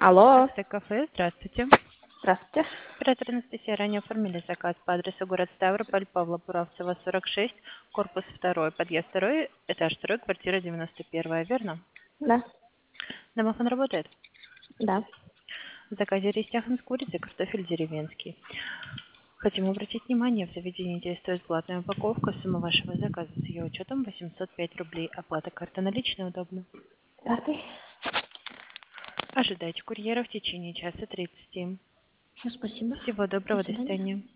Алло, Акция кафе, здравствуйте. здравствуйте. Оператор Анастасия, ранее оформили заказ по адресу город Ставрополь, Павла Буравцева, 46, корпус 2, подъезд 2, этаж 2, квартира 91, верно? Да, Домофон работает? да. В заказе рис яхан с курицей, картофель деревенский. Хотим обратить внимание, в заведении действует платная упаковка, сумма вашего заказа с ее учетом 805 рублей. Оплата карта наличная удобно. Картой. Ожидайте курьера в течение часа 30. Спасибо. Всего До доброго, до свидания. свидания.